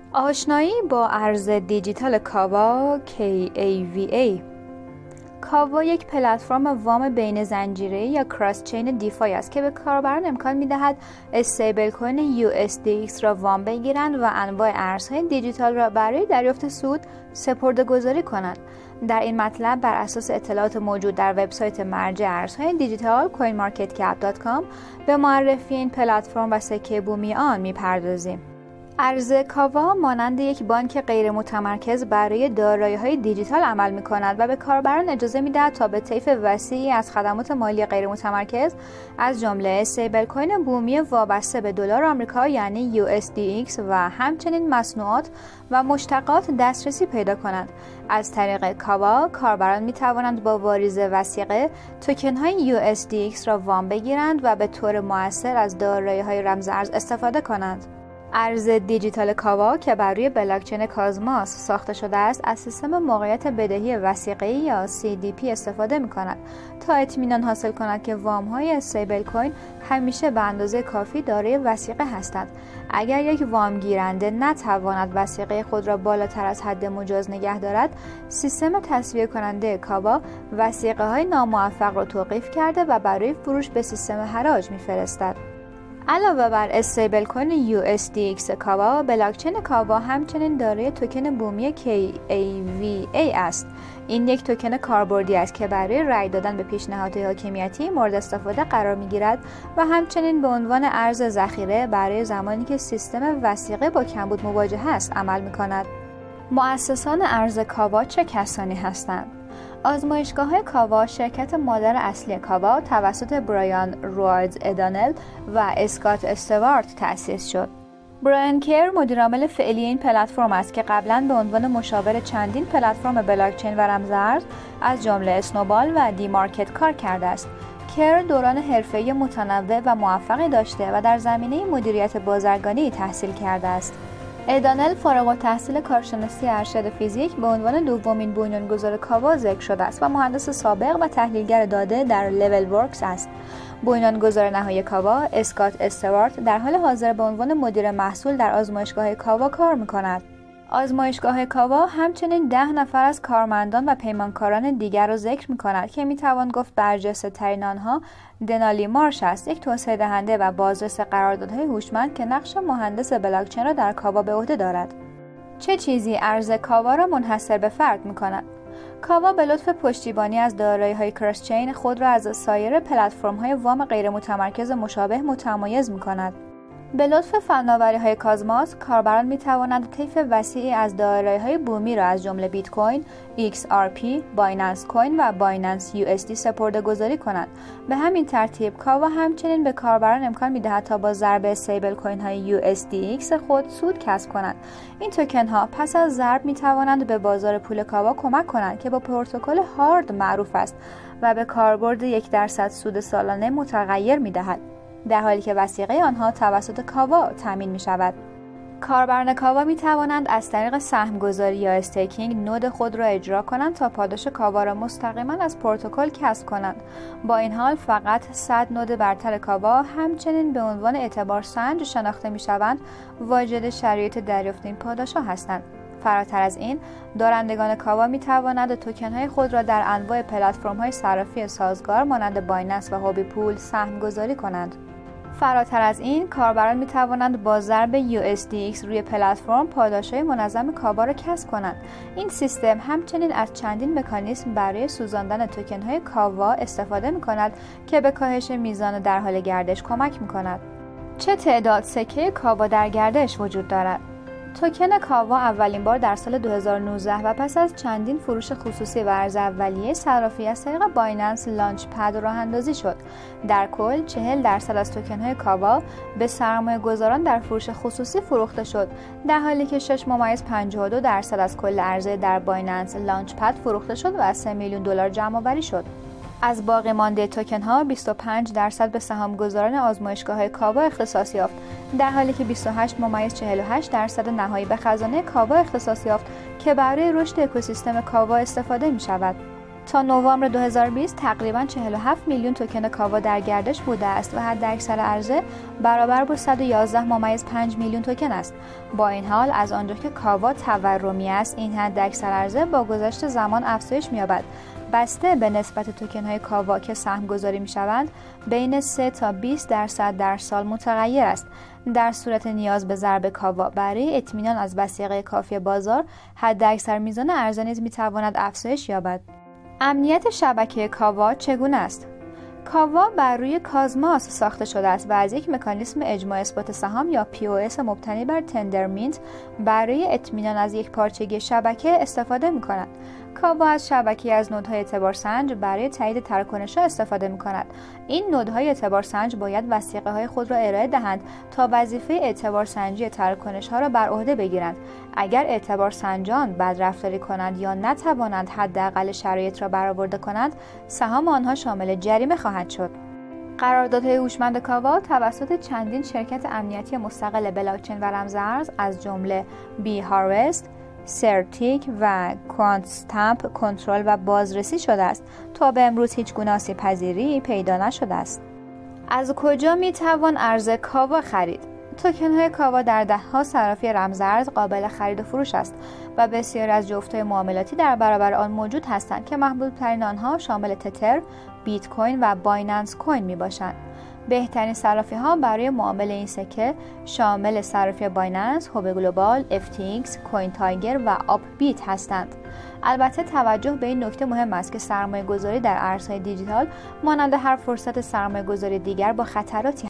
آشنایی با ارز دیجیتال کاوا KAVA. کاوا یک پلتفرم وام بین زنجیره‌ای یا کراس چین دیفای است که به کاربران امکان می‌دهد استیبل کوین USDX را وام بگیرند و انواع ارزهای دیجیتال را برای دریافت سود سپرده‌گذاری کنند. در این مطلب بر اساس اطلاعات موجود در وبسایت مرجع ارزهای دیجیتال coinmarketcap.com به معرفی این پلتفرم و سکه بومی آن می‌پردازیم. ارز کاوا مانند یک بانک غیر متمرکز برای دارایی‌های دیجیتال عمل می‌کند و به کاربران اجازه می‌دهد تا به طیف وسیعی از خدمات مالی غیر متمرکز از جمله استیبل کوین بومی وابسته به دلار آمریکا یعنی USDX و همچنین مصنوعات و مشتقات دسترسی پیدا کنند. از طریق کاوا کاربران می‌توانند با واریز وثیقه توکن‌های USDX را وام بگیرند و به طور مؤثر از دارایی‌های رمز ارز استفاده کنند. ارز دیجیتال کاوا که بر روی بلاکچین کازماس ساخته شده است، از سیستم موقعیت بدهی وثیقه‌ای یا CDP استفاده می‌کند تا اطمینان حاصل کند که وام‌های استیبل کوین همیشه به اندازه کافی دارای وثیقه هستند. اگر یک وام گیرنده نتواند وثیقه خود را بالاتر از حد مجاز نگه دارد، سیستم تسویه کننده کاوا وثیقه‌های ناموفق را توقیف کرده و برای فروش به سیستم حراج می‌فرستد. علاوه بر استیبل کوین USDX کاوا، بلاکچین کاوا همچنین دارای توکن بومی KAVA است. این یک توکن کاربردی است که برای رأی دادن به پیشنهادهای حاکمیتی مورد استفاده قرار می‌گیرد و همچنین به عنوان ارز ذخیره برای زمانی که سیستم وثیقه با کمبود مواجه است عمل می‌کند. مؤسسان ارز کاوا چه کسانی هستند؟ آزمایشگاه کاوا شرکت مادر اصلی کاوا توسط برایان روایدز ادانل و اسکات استوارت تأسیس شد. برایان کیر مدیرعامل فعلی این پلتفرم است که قبلا به عنوان مشاور چندین پلتفرم بلاکچین و رمزارز از جمله اسنوبال و دی مارکت کار کرده است. کیر دوران حرفه‌ای متنوع و موفقی داشته و در زمینه مدیریت بازرگانی تحصیل کرده است. ادانل فارغ التحصیل کارشناسی ارشد فیزیک به عنوان دومین بنیانگذار کاوا ذکر شده است و مهندس سابق و تحلیلگر داده در لول ورکس است. بنیانگذار نهایی کاوا اسکات استوارت در حال حاضر به عنوان مدیر محصول در آزمایشگاه کاوا کار می‌کند. آزمایشگاه کاوا همچنین 10 نفر از کارمندان و پیمانکاران دیگر را ذکر می‌کند که می‌توان گفت برجسته‌ترین آنها دنالی مارش است، یک توسعه دهنده و بازرس قراردادهای هوشمند که نقش مهندس بلاکچین را در کاوا به عهده دارد. چه چیزی ارز کاوا را منحصر به فرد می‌کند؟ کاوا به لطف پشتیبانی از دارایی‌های کراس چین خود را از سایر پلتفرم‌های وام غیر متمرکز مشابه متمایز می‌کند. به لطف فناوری‌های کازماس، کاربران می‌توانند طیف وسیعی از دارایی‌های بومی را از جمله بیت کوین، XRP، بایننس کوین و بایننس USD سپرده‌گذاری کنند. به همین ترتیب کاوا همچنین به کاربران امکان می‌دهد تا با ضرب استیبل کوین‌های USDX خود سود کسب کنند. این توکن‌ها پس از ضرب می‌توانند به بازار پول کاوا کمک کنند که با پروتکل هارد معروف است و به کاربرد 1% سود سالانه متغیر می‌دهد، در حالی که وثیقه آنها توسط کاوا تامین می شود. کاربران کاوا می توانند از طریق سهم‌گذاری یا استیکینگ نود خود را اجرا کنند تا پاداش کاوا را مستقیما از پروتکل کسب کنند. با این حال فقط 100 نود برتر کاوا همچنین به عنوان اعتبار سنج شناخته می شوند واجد شرایط دریافت این پاداش‌ها هستند. فراتر از این، دارندگان کاوا می توانند توکن‌های خود را در انواع پلتفرم‌های صرافی سازگار مانند بایننس و هوبی پول سهم‌گذاری کنند. فراتر از این، کاربران می توانند با ضرب USDX روی پلتفرم پاداش‌های منظم کاوا را کسب کنند. این سیستم همچنین از چندین مکانیزم برای سوزاندن توکن‌های کاوا استفاده می کند که به کاهش میزان در حال گردش کمک می کند. چه تعداد سکه کاوا در گردش وجود دارد؟ توکن کاوا اولین بار در سال 2019 و پس از چندین فروش خصوصی و ارز اولیه صرافی از طریق بایننس لانچ پد راه اندازی شد. در کل 40% از توکن‌های کاوا به سرمایه‌گذاران در فروش خصوصی فروخته شد، در حالی که 6.52% از کل عرضه در بایننس لانچ پد فروخته شد و از 3 میلیون دلار جمع‌آوری شد. از باقی مانده توکن ها 25% به سهام‌گذاران آزمایشگاه کاوا اختصاص یافت، در حالی که 28.48% نهایی به خزانه کاوا اختصاص یافت که برای رشد اکوسیستم کاوا استفاده می شود. تا نوامبر 2020 تقریباً 47 میلیون توکن کاوا در گردش بوده است و حداکثر عرضه برابر با 111.5 میلیون توکن است. با این حال از آنجا که کاوا تورمی است، این حداکثر عرضه با گذشت زمان افزایش می‌یابد. بسته به نسبت توکن‌های کاوا که سهم گذاری می‌شوند بین 3 تا 20% در سال متغیر است. در صورت نیاز به ضرب کاوا برای اطمینان از وثیقه کافی بازار، حداکثر میزان عرضه نیز می‌تواند افزایش یابد. امنیت شبکه کاوا چگونه است؟ کاوا بر روی کازماس ساخته شده است و از یک مکانیزم اجماع اثبات سهام یا POS مبتنی بر تندرمینت برای اطمینان از یک پارچگی شبکه استفاده می‌کند. کاوا از شبکه‌ای از نودهای اعتبارسنج برای تایید تراکنش‌ها استفاده می‌کند. این نودهای اعتبارسنج باید وثیقه‌های خود را ارائه دهند تا وظیفه اعتبارسنجی تراکنش‌ها را بر عهده بگیرند. اگر اعتبارسنجان بدرفتاری کنند یا نتوانند حداقل شرایط را برآورده کنند، سهام آنها شامل جریمه خواهد شد. قراردادهای هوشمند کاوا توسط چندین شرکت امنیتی مستقل بلاکچین و رمزارز از جمله بی‌هاروست، سرتیک و کوانتستمپ کنترل و بازرسی شده است. تا به امروز هیچ گونه آسیب‌پذیری پیدا نشده است. از کجا میتوان ارز کاوا خرید؟ توکن‌های کاوا در ده‌ها صرافی رمزارز قابل خرید و فروش است و بسیاری از جفت‌های معاملاتی در برابر آن موجود هستند که محبوب‌ترین آنها شامل تتر، بیت کوین و بایننس کوین میباشند. بهترین صرافی‌ها برای معامله این سکه شامل صرافی بایننس، هوب گلوبال، FTX، کوین تایگر و آپ بیت هستند. البته توجه به این نکته مهم است که سرمایه‌گذاری در ارزهای دیجیتال مانند هر فرصت سرمایه‌گذاری دیگر با خطراتی